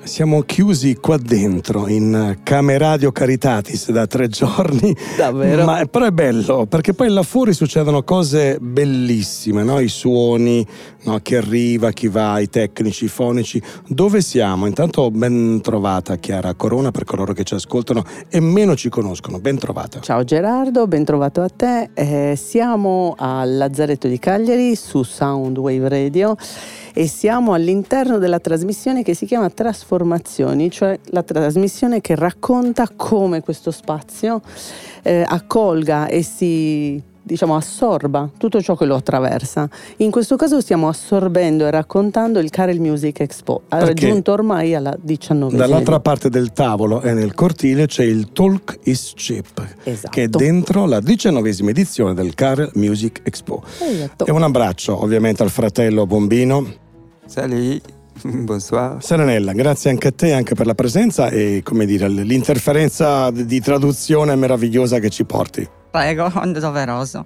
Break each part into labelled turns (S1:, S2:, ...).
S1: Siamo chiusi qua dentro in Cameradio Caritatis da 3 giorni.
S2: Davvero?
S1: Però è bello, perché poi là fuori succedono cose bellissime, no? I suoni, no? Chi arriva, chi va, i tecnici, i fonici. Dove siamo? Intanto ben trovata Chiara Corona, per coloro che ci ascoltano e meno ci conoscono. Ben trovata.
S2: Ciao Gerardo, ben trovato a te. Siamo al Lazzaretto di Cagliari su Soundwave Radio e siamo all'interno della trasmissione che si chiama Trasformazioni, cioè la trasmissione che racconta come questo spazio accolga e assorba tutto ciò che lo attraversa. In questo caso stiamo assorbendo e raccontando il Carel Music Expo, ha raggiunto ormai alla 19ª.
S1: Dall'altra parte del tavolo e nel cortile c'è il Talk is Cheap,
S2: esatto,
S1: che è dentro la 19ª edizione del Carel Music Expo.
S2: Esatto.
S1: E un abbraccio ovviamente al fratello Bombino.
S3: Salut, bonsoir.
S1: Serenella, grazie anche a te, anche per la presenza e, come dire, l'interferenza di traduzione meravigliosa che ci porti.
S4: Prego, doveroso.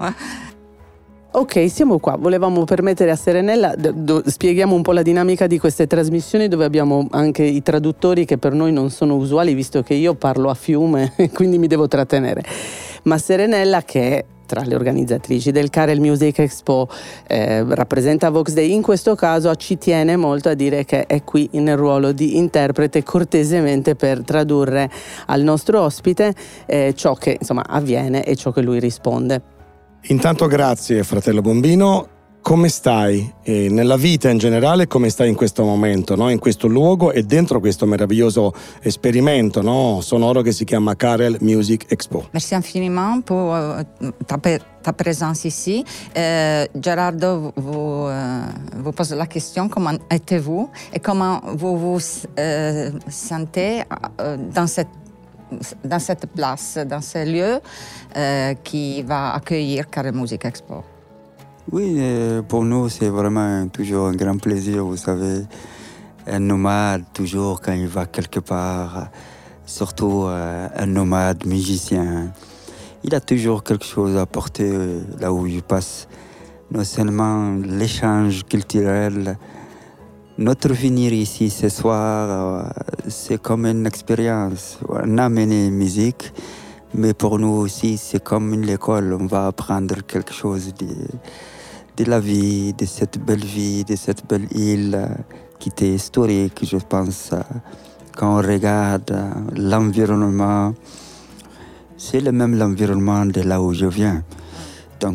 S2: Ok, siamo qua. Volevamo permettere a Serenella, spieghiamo un po' la dinamica di queste trasmissioni dove abbiamo anche i traduttori che per noi non sono usuali, visto che io parlo a fiume e quindi mi devo trattenere. Ma Serenella, che è tra le organizzatrici del Carel Music Expo, rappresenta Vox Day, in questo caso ci tiene molto a dire che è qui nel ruolo di interprete cortesemente per tradurre al nostro ospite ciò che insomma avviene e ciò che lui risponde.
S1: Intanto grazie fratello Bombino, come stai? E nella vita in generale come stai in questo momento, no? In questo luogo e dentro questo meraviglioso esperimento, no? Sonoro che si chiama Carel Music Expo.
S4: Merci infiniment pour ta présence ici. Gerardo vous pose la question, comment êtes-vous et comment vous vous sentez dans cette place, dans ce lieu qui va accueillir Carel Music Expo?
S3: Oui, pour nous, c'est vraiment toujours un grand plaisir. Vous savez, un nomade, toujours quand il va quelque part, surtout un nomade musicien, il a toujours quelque chose à apporter là où il passe. Non seulement l'échange culturel, notre venir ici ce soir, c'est comme une expérience. On a amené musique, mais pour nous aussi, c'est comme une école. On va apprendre quelque chose de la vie, de cette belle vie, de cette belle île qui était historique, je pense. Quand on regarde l'environnement, c'est le même l'environnement de là où je viens. Donc,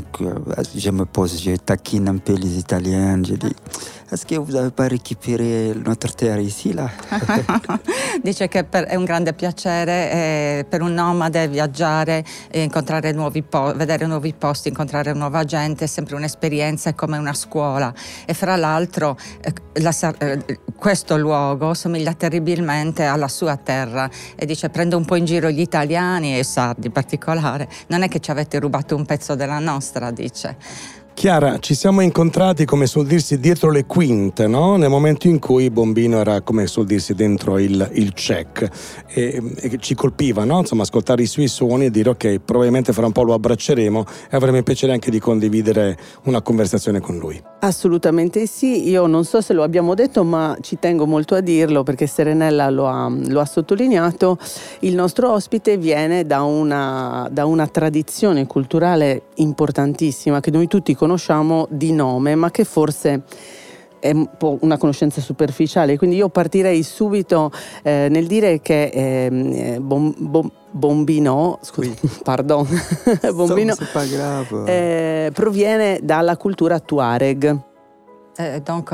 S3: je taquine un peu les Italiens, je dis, est-ce que vous n'avez pas récupéré notre terre ici, là?
S4: Dice che è un grande piacere per un nomade viaggiare, incontrare vedere nuovi posti, incontrare nuova gente, è sempre un'esperienza, è come una scuola. E fra l'altro questo luogo somiglia terribilmente alla sua terra e dice prende un po' in giro gli italiani e i sardi in particolare. Non è che ci avete rubato un pezzo della nostra, dice.
S1: Chiara, ci siamo incontrati, come suol dirsi, dietro le quinte, no? Nel momento in cui Bombino era, come suol dirsi, dentro il check e ci colpiva, no? Insomma, ascoltare i suoi suoni e dire ok, probabilmente fra un po' lo abbracceremo e avremo il piacere anche di condividere una conversazione con lui.
S2: Assolutamente sì, io non so se lo abbiamo detto, ma ci tengo molto a dirlo perché Serenella lo ha sottolineato. Il nostro ospite viene da una tradizione culturale importantissima che noi tutti conosciamo di nome, ma che forse è un po' una conoscenza superficiale, quindi io partirei subito nel dire che Bombino, scusi, pardon, Bombino proviene dalla cultura Tuareg.
S4: Donc,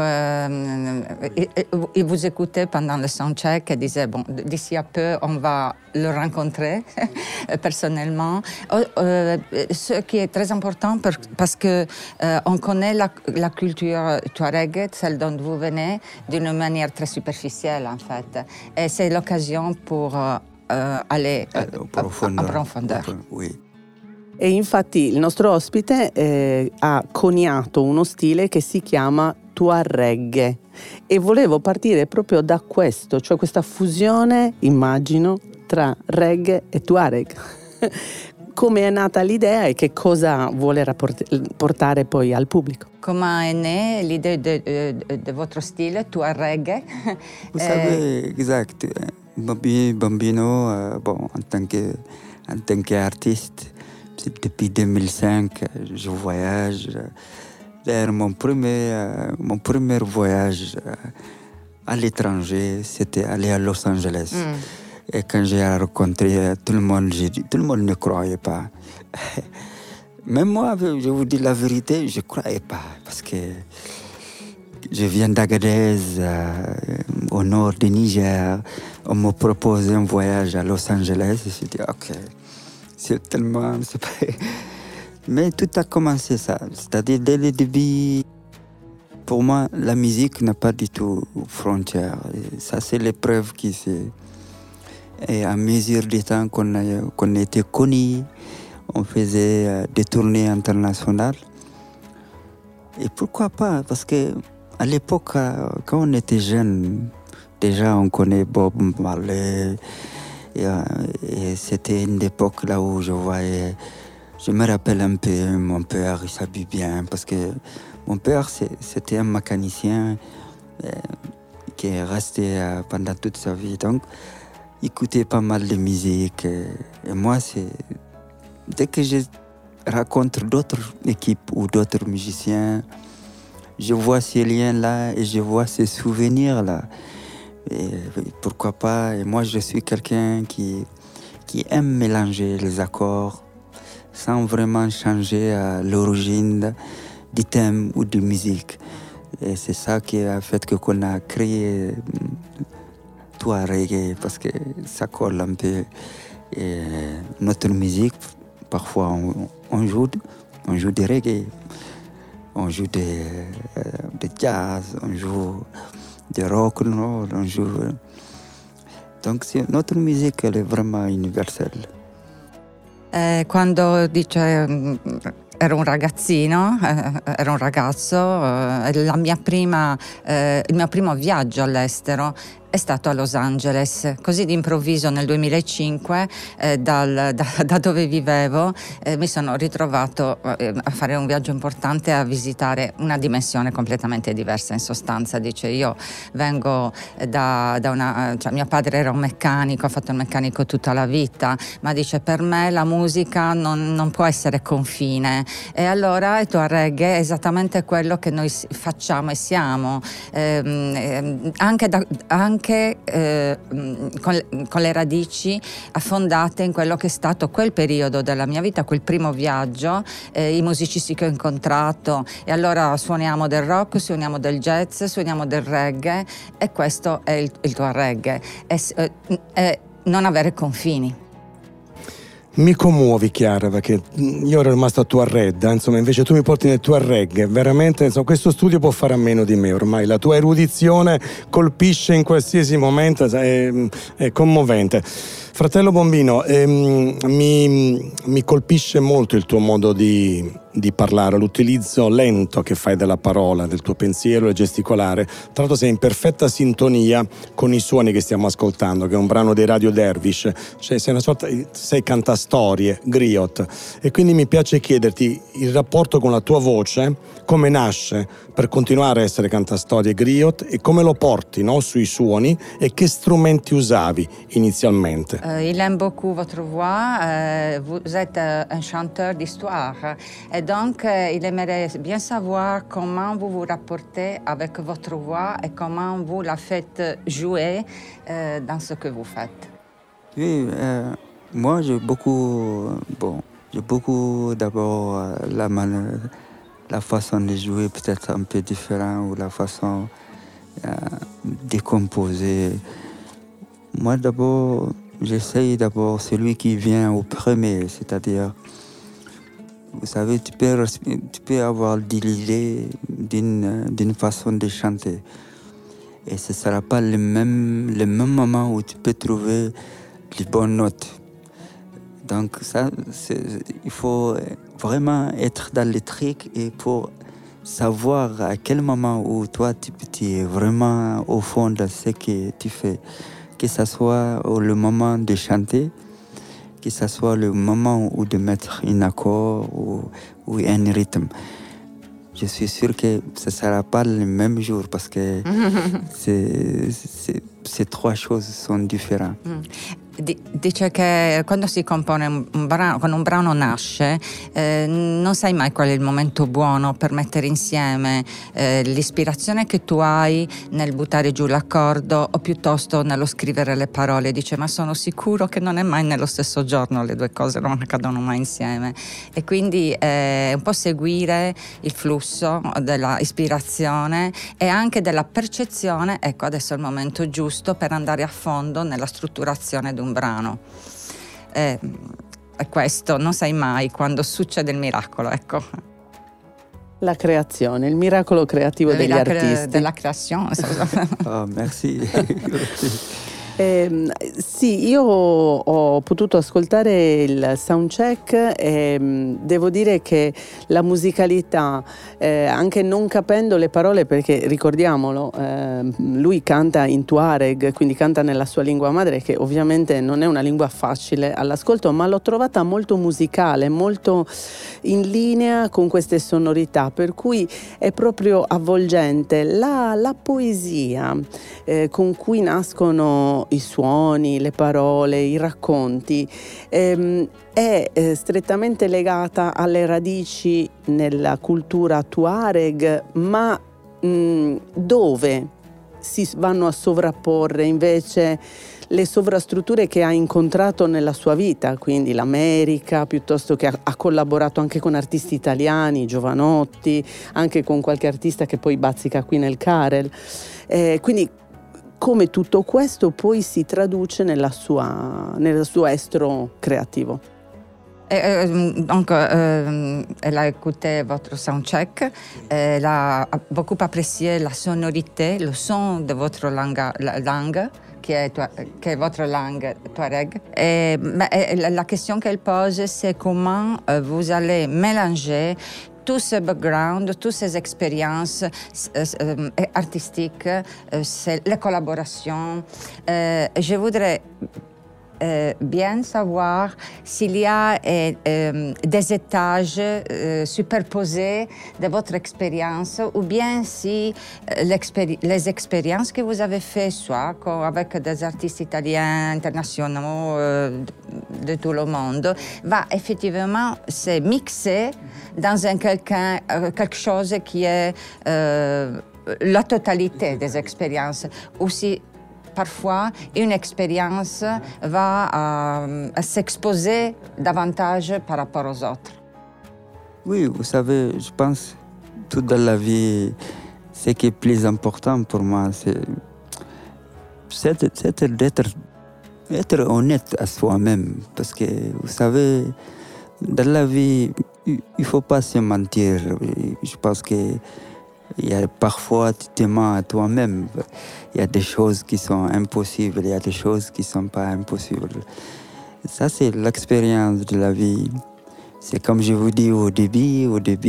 S4: il vous écoutait pendant le soundcheck et disait, bon, d'ici à peu, on va le rencontrer personnellement. Ce qui est très important parce que on connaît la culture touareg, celle dont vous venez, d'une manière très superficielle, en fait. Et c'est l'occasion pour aller en profondeur.
S3: Oui.
S2: E infatti il nostro ospite ha coniato uno stile che si chiama Tuareg e volevo partire proprio da questo, cioè questa fusione, immagino, tra reggae e Tuareg. come è nata l'idea e che cosa vuole portare poi al pubblico.
S4: Comment est née l'idée de votre style, Touareg?
S3: Vous savez, exact. Bambino, bon, en tant qu'artiste, depuis 2005, je voyage. D'ailleurs, mon premier voyage à l'étranger, c'était aller à Los Angeles. Et quand j'ai rencontré tout le monde, tout le monde ne croyait pas. Même moi, je vous dis la vérité, je ne croyais pas. Parce que je viens d'Agadez, au nord du Niger. On m'a proposé un voyage à Los Angeles. Et j'ai dit, OK, c'est tellement... Mais tout a commencé ça. C'est-à-dire, dès le début, pour moi, la musique n'a pas du tout frontière. Et ça, c'est l'épreuve qui s'est... Et à mesure du temps qu'on était connus, on faisait des tournées internationales. Et pourquoi pas? Parce que à l'époque, quand on était jeune, déjà on connaît Bob Marley. Et c'était une époque là où je me rappelle un peu mon père, il s'habille bien. Parce que mon père, c'était un mécanicien qui est resté pendant toute sa vie. Donc, il écoutait pas mal de musique. Et moi, dès que je rencontre d'autres équipes ou d'autres musiciens, je vois ces liens-là et je vois ces souvenirs-là. Et pourquoi pas? Et moi, je suis quelqu'un qui aime mélanger les accords sans vraiment changer l'origine du thème ou de musique. Et c'est ça qui a fait qu'on a créé Touareg, parce que ça colle un peu. Et notre musique, parfois on joue des reggae, on joue des jazz, on joue des rock, on joue. Donc notre musique, elle est vraiment universelle.
S4: Quando dice ero un ragazzino, ero un ragazzo, il mio primo viaggio all'estero è stato a Los Angeles. Così d'improvviso nel 2005 da dove vivevo mi sono ritrovato a fare un viaggio importante, a visitare una dimensione completamente diversa. In sostanza, dice, io vengo cioè mio padre era un meccanico, ha fatto il meccanico tutta la vita, ma dice per me la musica non può essere confine, e allora il Touareg è esattamente quello che noi facciamo e siamo, anche con le radici affondate in quello che è stato quel periodo della mia vita, quel primo viaggio, i musicisti che ho incontrato, e allora suoniamo del rock, suoniamo del jazz, suoniamo del reggae, e questo è il Touareg, è non avere confini.
S1: Mi commuovi, Chiara, perché io ero rimasto a Touareg, insomma, invece tu mi porti nel Touareg. Veramente, insomma, questo studio può fare a meno di me ormai. La tua erudizione colpisce in qualsiasi momento, è commovente. Fratello Bombino, mi colpisce molto il tuo modo di parlare, l'utilizzo lento che fai della parola, del tuo pensiero e gesticolare. Tra l'altro sei in perfetta sintonia con i suoni che stiamo ascoltando, che è un brano dei Radio Dervish, cioè sei cantastorie, griot, e quindi mi piace chiederti il rapporto con la tua voce, come nasce per continuare a essere cantastorie griot, e come lo porti, no, sui suoni, e che strumenti usavi inizialmente.
S4: Il aime beaucoup votre voix, vous êtes un chanteur d'histoire, et donc il aimerait bien savoir comment vous vous rapportez avec votre voix et comment vous la faites jouer dans ce que vous faites.
S3: Oui, moi j'ai beaucoup d'abord la façon de jouer peut-être un peu différente, ou la façon de composer. Moi d'abord, j'essaye d'abord celui qui vient au premier, c'est-à-dire, vous savez, tu peux avoir l'idée d'une façon de chanter. Et ce ne sera pas le même moment où tu peux trouver les bonnes notes. Donc ça, il faut vraiment être dans le truc, et pour savoir à quel moment où toi tu es vraiment au fond de ce que tu fais, que ce soit le moment de chanter, que ce soit le moment où de mettre un accord ou un rythme. Je suis sûr que ce ne sera pas le même jour parce que ces trois choses sont différentes.
S4: Dice che quando si compone un brano, quando un brano nasce, non sai mai qual è il momento buono per mettere insieme l'ispirazione che tu hai nel buttare giù l'accordo o piuttosto nello scrivere le parole. Dice, ma sono sicuro che non è mai nello stesso giorno, le due cose non accadono mai insieme. E quindi un po' seguire il flusso della ispirazione e anche della percezione, ecco adesso è il momento giusto per andare a fondo nella strutturazione di un brano. E questo non sai mai quando succede il miracolo, ecco.
S2: La creazione, il miracolo creativo degli artisti.
S4: Della creazione.
S3: Oh, merci.
S2: Sì, io ho potuto ascoltare il soundcheck e devo dire che la musicalità, anche non capendo le parole, perché ricordiamolo, lui canta in Tuareg, quindi canta nella sua lingua madre, che ovviamente non è una lingua facile all'ascolto, ma l'ho trovata molto musicale, molto in linea con queste sonorità, per cui è proprio avvolgente. La poesia con cui nascono i suoni, le parole, i racconti, è strettamente legata alle radici nella cultura Tuareg, ma dove si vanno a sovrapporre invece le sovrastrutture che ha incontrato nella sua vita, quindi l'America, piuttosto che ha collaborato anche con artisti italiani, Jovanotti, anche con qualche artista che poi bazzica qui nel Carel. Quindi come tutto questo poi si traduce nel suo estro creativo.
S4: Donc, elle a écouté votre soundcheck, elle a beaucoup apprécié la sonorité, le son de votre langue qui est votre langue Touareg. Et la question qu'elle pose, c'est comment vous allez mélanger tout ce background, toutes ces expériences artistiques, les collaborations. Je voudrais bien savoir s'il y a des étages superposés de votre expérience ou bien si les expériences que vous avez faites, soit avec des artistes italiens internationaux de tout le monde, va effectivement se mixer dans quelque chose qui est la totalité des expériences. Aussi, parfois, une expérience va s'exposer davantage par rapport aux autres.
S3: Oui, vous savez, je pense tout dans la vie, ce qui est plus important pour moi, c'est d'être honnête à soi-même. Parce que, vous savez, dans la vie, il ne faut pas se mentir. Je pense que parfois, tu te mens à toi-même. Il y a des choses qui sont impossibles, il y a des choses qui ne sont pas impossibles. Ça, c'est l'expérience de la vie. C'est comme je vous dis au début,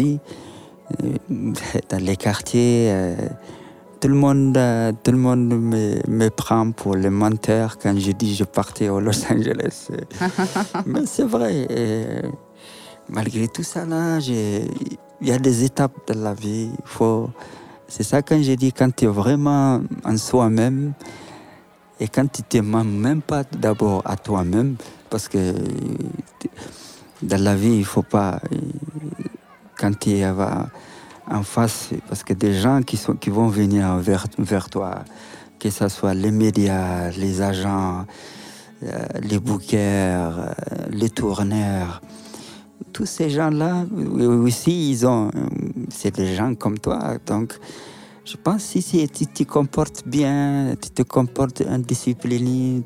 S3: dans les quartiers, tout le monde me prend pour le menteur quand je dis que je partais au Los Angeles. Mais c'est vrai. Malgré tout ça, là, il y a des étapes de la vie. C'est ça quand je dis, quand tu es vraiment en soi-même et quand tu ne te mens même pas d'abord à toi-même, parce que dans la vie, il ne faut pas, quand tu es en face, parce que des gens qui vont venir vers toi, que ce soit les médias, les agents, les bookers, les tourneurs, tous ces gens-là, aussi, c'est des gens comme toi. Donc, je pense que si tu te comportes bien, tu te comportes indiscipliné,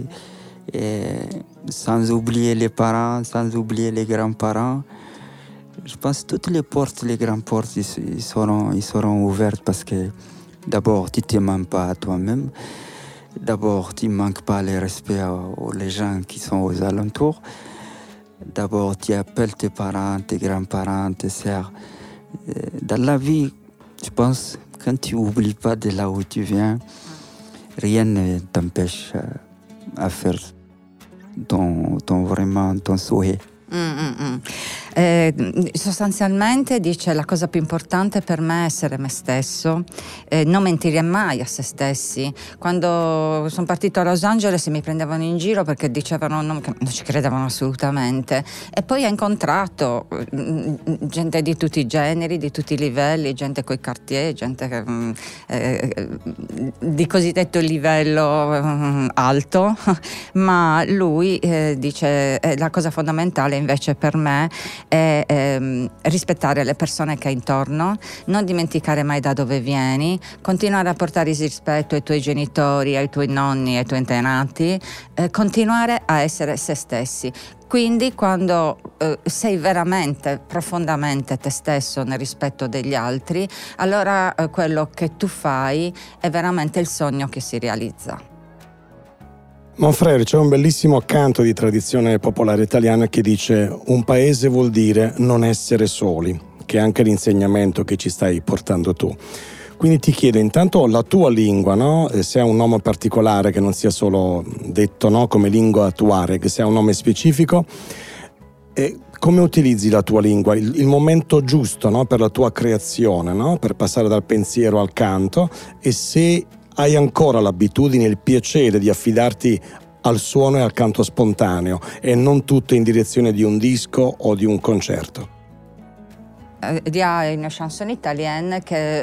S3: sans oublier les parents, sans oublier les grands-parents, je pense que toutes les portes, les grandes portes, ils seront ouvertes parce que d'abord, tu ne te mens pas à toi-même. D'abord, tu ne manques pas le respect aux gens qui sont aux alentours. D'abord, tu appelles tes parents, tes grands-parents, tes sœurs. Dans la vie, je pense, quand tu n'oublies pas de là où tu viens, rien ne t'empêche à faire. vraiment ton souhait.
S4: Sostanzialmente dice la cosa più importante per me è essere me stesso, non mentire mai a se stessi. Quando sono partito a Los Angeles mi prendevano in giro perché dicevano che non ci credevano assolutamente, e poi ho incontrato gente di tutti i generi, di tutti i livelli, gente coi Cartier, gente di cosiddetto livello alto, ma lui dice la cosa fondamentale invece per me è rispettare le persone che hai intorno, non dimenticare mai da dove vieni, continuare a portare il rispetto ai tuoi genitori, ai tuoi nonni, ai tuoi antenati, continuare a essere se stessi. Quindi quando sei veramente, profondamente te stesso nel rispetto degli altri, allora quello che tu fai è veramente il sogno che si realizza.
S1: Monfrère, c'è un bellissimo canto di tradizione popolare italiana che dice: un paese vuol dire non essere soli, che è anche l'insegnamento che ci stai portando tu. Quindi ti chiedo intanto la tua lingua, no? Se ha un nome particolare che non sia solo detto, no? Come lingua tuareg, se ha un nome specifico, e come utilizzi la tua lingua, il momento giusto, no? Per la tua creazione, no? Per passare dal pensiero al canto, e se hai ancora l'abitudine e il piacere di affidarti al suono e al canto spontaneo e non tutto in direzione di un disco o di un concerto.
S4: Il y a une chanson italienne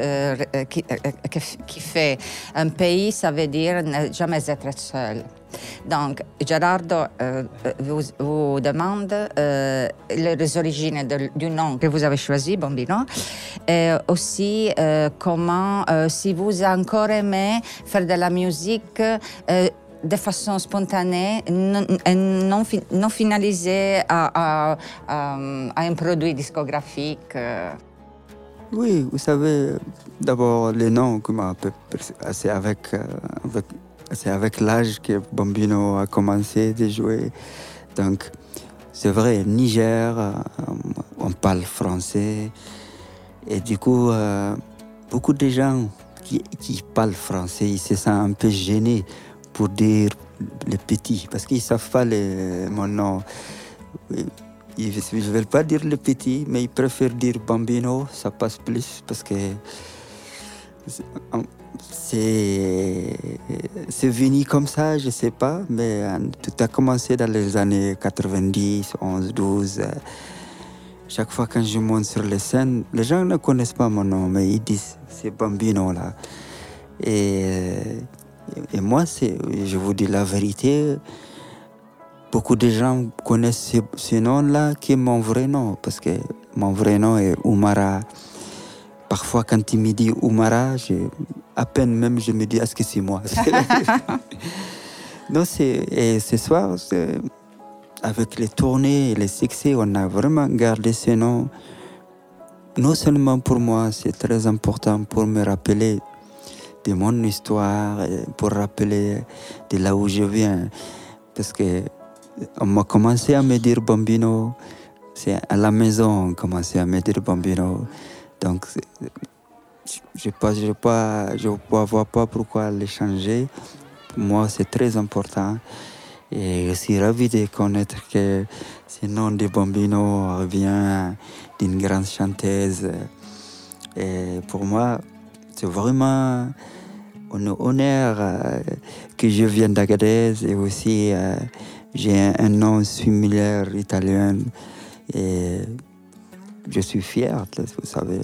S4: qui fait un pays, ça veut dire ne jamais être seul. Donc, Gerardo vous demande les origines du nom que vous avez choisi, Bambino, et aussi comment, si vous encore aimez faire de la musique de façon spontanée, non finalisée à un produit discographique.
S3: Oui, vous savez, d'abord les noms, c'est avec l'âge que Bambino a commencé de jouer. Donc, c'est vrai, Niger, on parle français. Et du coup, beaucoup de gens qui parlent français, ils se sentent un peu gênés pour dire les petits, parce qu'ils ne savent pas mon nom. Ils ne veulent pas dire le petit, mais ils préfèrent dire Bambino, ça passe plus, parce que c'est venu comme ça, je ne sais pas, mais tout a commencé dans les années 90, 11, 12. Chaque fois quand je monte sur les scènes, les gens ne connaissent pas mon nom, mais ils disent c'est Bambino là. Et moi, je vous dis la vérité, beaucoup de gens connaissent ce nom-là qui est mon vrai nom, parce que mon vrai nom est Oumara. Parfois, quand il me dit Oumara, à peine même je me dis, est-ce que c'est moi? Non, et ce soir, avec les tournées et les succès, on a vraiment gardé ce nom. Non seulement pour moi, c'est très important pour me rappeler de mon histoire, pour rappeler de là où je viens. Parce que on m'a commencé à me dire Bambino, c'est à la maison on commençait à me dire Bambino. Donc, je ne vois pas pourquoi le changer. Pour moi, c'est très important. Et je suis ravi de connaître que ce nom de Bambino revient d'une grande chanteuse. Et pour moi, c'est vraiment un honneur que je vienne d'Agadez, et aussi j'ai un nom similaire italien. Et je suis fier, vous savez.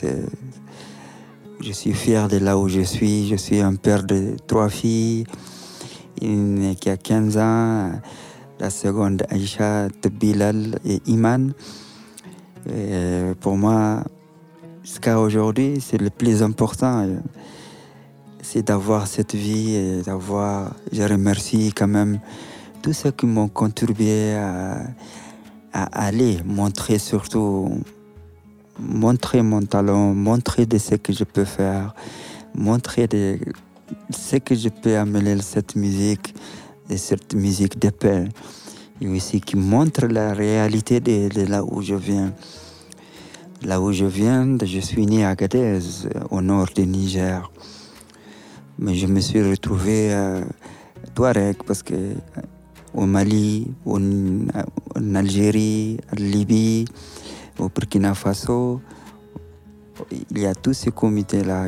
S3: Je suis fier de là où je suis. Je suis un père de 3 filles. Une qui a 15 ans, la seconde Aïcha, Bilal et Iman. Et pour moi, jusqu'à aujourd'hui, c'est le plus important. C'est d'avoir cette vie et je remercie quand même tous ceux qui m'ont contribué à aller montrer montrer mon talent, montrer de ce que je peux faire, montrer de ce que je peux amener cette musique de paix, et aussi qui montre la réalité de là où je viens. Là où je viens, je suis né à Agadez, au nord du Niger. Mais je me suis retrouvé Touareg parce que au Mali, en Algérie, en Libye, au Burkina Faso. Il y a tous ces comités-là.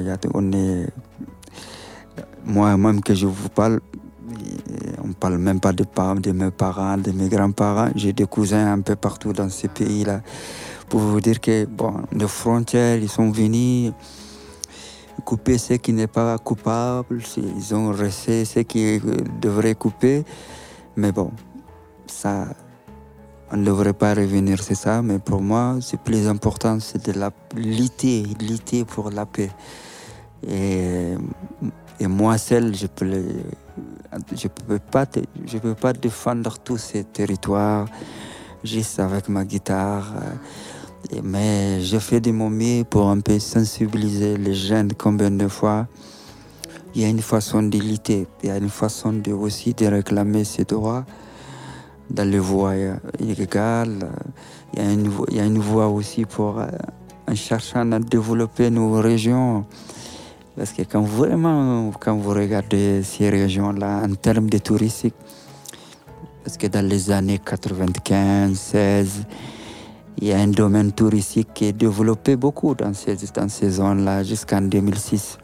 S3: Moi-même que je vous parle, on ne parle même pas de mes parents, de mes grands-parents. J'ai des cousins un peu partout dans ces pays-là. Pour vous dire que les frontières, ils sont venus couper ce qui n'est pas coupable. Ils ont resté ce qui devrait couper. Mais ça, on ne devrait pas revenir, c'est ça. Mais pour moi, c'est plus important, c'est de lutter pour la paix. Et moi seul, je peux pas défendre tous ces territoires juste avec ma guitare. Mais je fais de mon mieux pour un peu sensibiliser les jeunes combien de fois. Il y a une façon de lutter, il y a une façon aussi de réclamer ses droits dans les voies illégales. Il y a une voie aussi pour en cherchant à développer nos régions. Parce que quand vous regardez ces régions-là en termes de touristique, parce que dans les années 95, 16, il y a un domaine touristique qui est développé beaucoup dans ces zones-là jusqu'en 2006.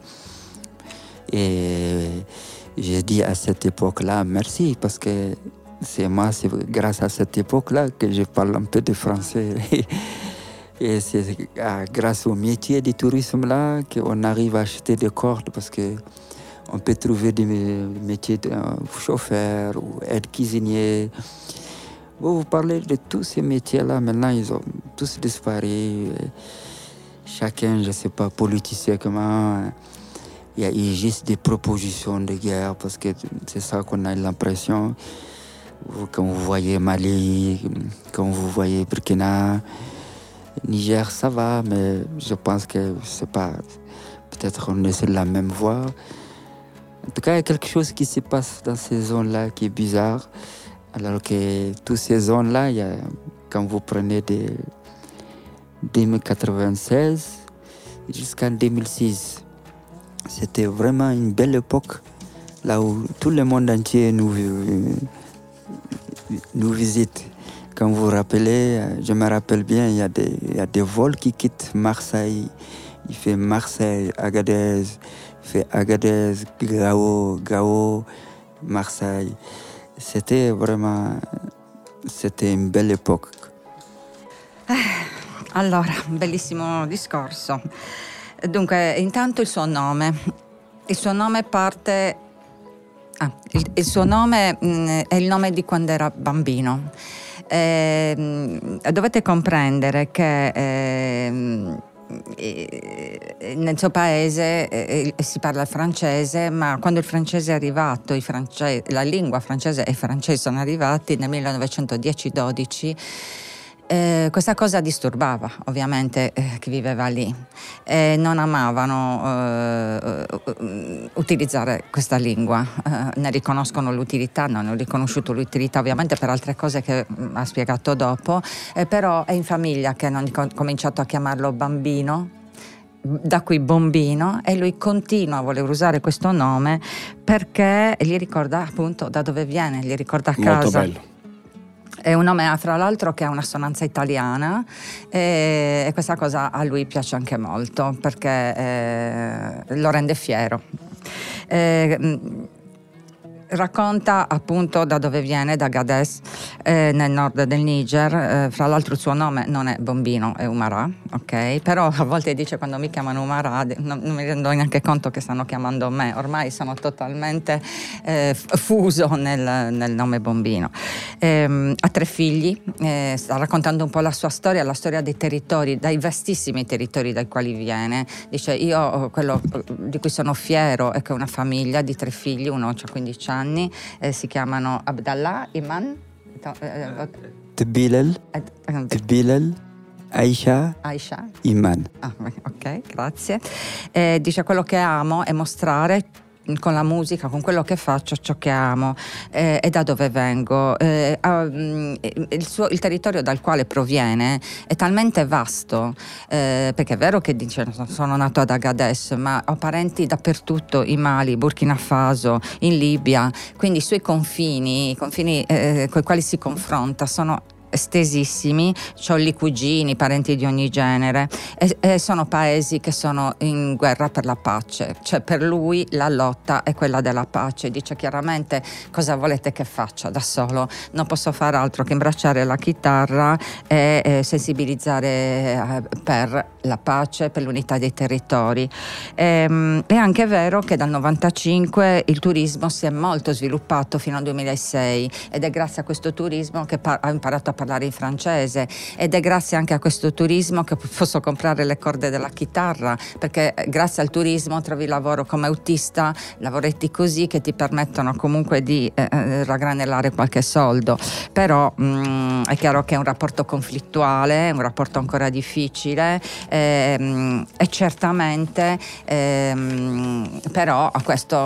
S3: Et j'ai dit à cette époque-là, merci, parce que c'est grâce à cette époque-là que je parle un peu de français. Et c'est grâce au métier du tourisme-là qu'on arrive à acheter des cordes, parce qu'on peut trouver des métiers de chauffeur ou aide-cuisinier. Vous parlez de tous ces métiers-là, maintenant ils ont tous disparu. Chacun, je ne sais pas, politiquement, il y a eu juste des propositions de guerre, parce que c'est ça qu'on a l'impression. Quand vous voyez Mali, quand vous voyez Burkina, Niger, ça va, mais je pense que c'est pas... Peut-être qu'on est sur la même voie. En tout cas, il y a quelque chose qui se passe dans ces zones-là qui est bizarre. Alors que toutes ces zones-là, quand vous prenez de 1996 jusqu'en 2006, c'était vraiment une belle époque, là où tout le monde entier nous visite. Quand vous vous rappelez, je me rappelle bien, il y a des vols qui quittent Marseille. Il fait Marseille, Agadez, il fait Agadez, Gao, Marseille. C'était une belle époque.
S4: Allora, bellissimo discorso. Dunque, intanto il suo nome. Il suo nome parte... il suo nome è il nome di quando era bambino. Dovete comprendere che nel suo paese si parla il francese, ma quando il francese è arrivato, la lingua francese e il francese sono arrivati nel 1910-12, questa cosa disturbava ovviamente chi viveva lì. Non amavano utilizzare questa lingua, ne riconoscono l'utilità, non ho riconosciuto l'utilità ovviamente per altre cose che ha spiegato dopo, però è in famiglia che hanno cominciato a chiamarlo bambino, da qui Bombino, e lui continua a voler usare questo nome perché gli ricorda appunto da dove viene, gli ricorda a casa.
S1: Molto bello.
S4: È un nome, fra l'altro, che ha un'assonanza italiana e questa cosa a lui piace anche molto perché lo rende fiero. Racconta appunto da dove viene, da Agadez, nel nord del Niger. Fra l'altro il suo nome non è Bombino, è Umara, ok? Però a volte dice, quando mi chiamano Umara non mi rendo neanche conto che stanno chiamando me, ormai sono totalmente fuso nel nome Bombino. Ha 3 figli, sta raccontando un po' la sua storia, la storia dei territori, dai vastissimi territori dai quali viene. Dice, io quello di cui sono fiero è che ho una famiglia di 3 figli, uno ha 15 anni, si chiamano Abdallah, Iman,
S3: Tbilal, Aisha, Iman.
S4: Ok, grazie. Dice, quello che amo è mostrare con la musica, con quello che faccio, ciò che amo e da dove vengo. Il territorio dal quale proviene è talmente vasto, perché è vero che dice sono nato ad Agadez, ma ho parenti dappertutto, in Mali, Burkina Faso, in Libia, quindi i suoi confini, i confini con i quali si confronta sono estesissimi. C'ho lì cugini, parenti di ogni genere, e sono paesi che sono in guerra per la pace, cioè per lui la lotta è quella della pace. Dice chiaramente: cosa volete che faccia da solo? Non posso fare altro che imbracciare la chitarra e sensibilizzare per la pace, per l'unità dei territori. È anche vero che dal 95 il turismo si è molto sviluppato fino al 2006 ed è grazie a questo turismo che ho imparato a parlare in francese, ed è grazie anche a questo turismo che posso comprare le corde della chitarra, perché grazie al turismo trovi lavoro come autista, lavoretti così che ti permettono comunque di raggranellare qualche soldo. Però è chiaro che è un rapporto conflittuale, è un rapporto ancora difficile, e certamente però a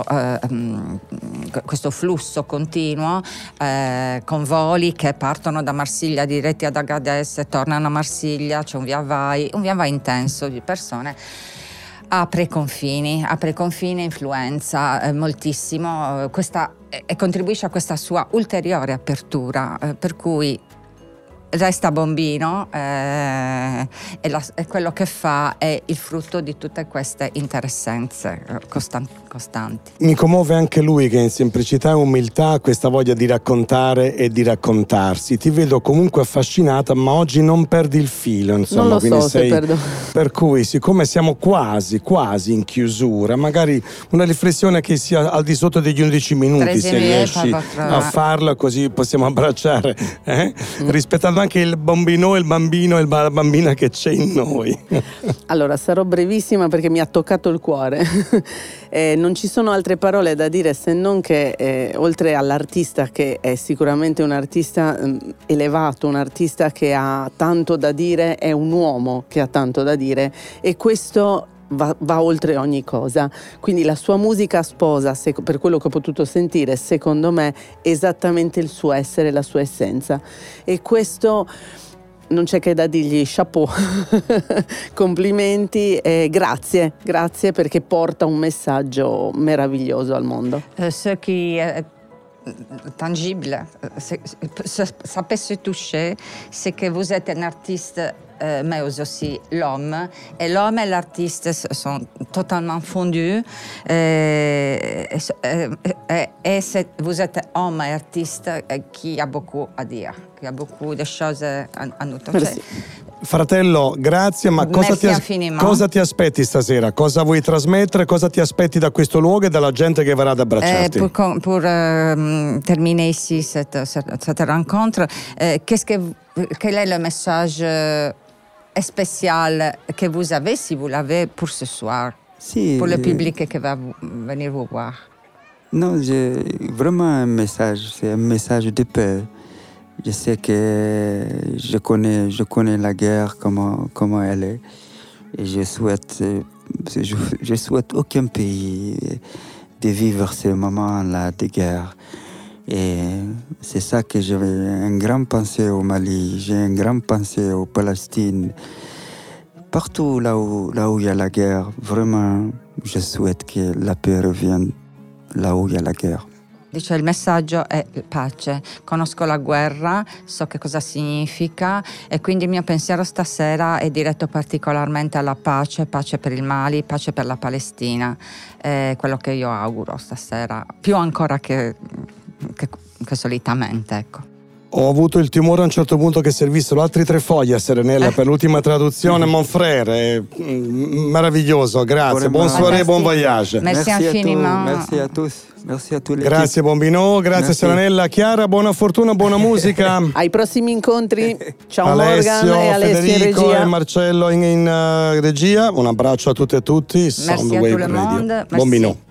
S4: questo flusso continuo, con voli che partono da Marsiglia diretti ad Agadez e tornano a Marsiglia, c'è un via vai intenso di persone. Apre confini, influenza moltissimo e contribuisce a questa sua ulteriore apertura, per cui resta Bombino, e quello che fa è il frutto di tutte queste interessenze costanti.
S1: Mi commuove anche lui, che in semplicità e umiltà ha questa voglia di raccontare e di raccontarsi. Ti vedo comunque affascinata, ma oggi non perdi il filo, insomma.
S2: Non lo
S1: quindi
S2: so se perdo.
S1: Per cui, siccome siamo quasi in chiusura, magari una riflessione che sia al di sotto degli 11 minuti, se riesci a farla, così possiamo abbracciare, rispettando anche il bambino e la bambina che c'è in noi.
S2: Allora, sarò brevissima perché mi ha toccato il cuore. Non ci sono altre parole da dire, se non che oltre all'artista, che è sicuramente un artista elevato, un artista che ha tanto da dire, è un uomo che ha tanto da dire, e questo va oltre ogni cosa. Quindi la sua musica sposa, per quello che ho potuto sentire, secondo me, esattamente il suo essere, la sua essenza, e questo non c'è che da dirgli chapeau. Complimenti e grazie perché porta un messaggio meraviglioso al mondo.
S4: Ce qui est tangible, ça peut se toucher, c'est que vous êtes un artiste, mais aussi l'homme. Et l'homme et l'artiste sont totalement fondus. Vous êtes homme et artiste qui a beaucoup à dire, qui a beaucoup de choses à nous toucher.
S1: Fratello, grazie, ma cosa ti aspetti stasera? Cosa vuoi trasmettere? Cosa ti aspetti da questo luogo e dalla gente che verrà ad abbracciarti?
S4: Pour terminer ici cette rencontre, quel est le message spécial que vous avez, si vous l'avez, pour ce soir, pour le public qui va venir vous voir?
S3: Non, j'ai vraiment un message, c'est un message de paix. Je sais que je connais la guerre, comment elle est, et je souhaite aucun pays de vivre ces moments-là de guerre. Et c'est ça que j'ai un grand pensée au Mali, j'ai un grand pensée aux Palestine. Partout là où il y a la guerre, vraiment, je souhaite que la paix revienne là où il y a la guerre.
S4: Dice, il messaggio è pace, conosco la guerra, so che cosa significa, e quindi il mio pensiero stasera è diretto particolarmente alla pace per il Mali, pace per la Palestina. È quello che io auguro stasera, più ancora che solitamente, ecco.
S1: Ho avuto il timore a un certo punto che servissero altri 3 fogli a Serenella per l'ultima traduzione. Mon frère, meraviglioso, grazie. Buon soirée, bon voyage.
S4: Merci infiniment.
S3: Merci à tous. Merci a tutti.
S1: Grazie Bombino, grazie Serenella. Chiara, buona fortuna, buona musica.
S2: Ai prossimi incontri. Ciao
S1: Alessio,
S2: Morgan e Alessio
S1: Federico
S2: in regia.
S1: e Marcello in regia. Un abbraccio a tutte e tutti.
S4: Merci a tout le monde.
S1: Bombino.